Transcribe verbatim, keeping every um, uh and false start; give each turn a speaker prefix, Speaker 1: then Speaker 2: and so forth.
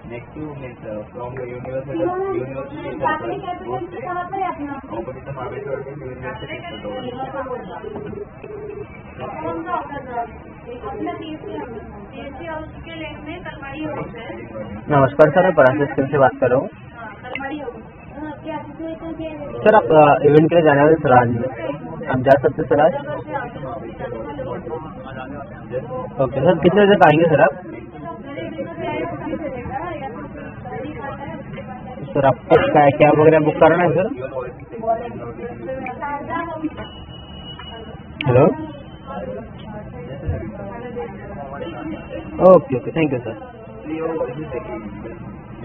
Speaker 1: next to means uh, from the university university campus goes to opposite the Mahabeshwar University
Speaker 2: नमस्कार sir, मैं Parashar school से बात कर रहा हूँ। सर आप इवेंट के लिए जाने वाले सर, आज आप जा सकते सर आज? ओके सर, कितने बजे तक आएंगे सर आप? सर आपको कैब वगैरह बुक कराना है sir? Hello, okay okay, thank you sir.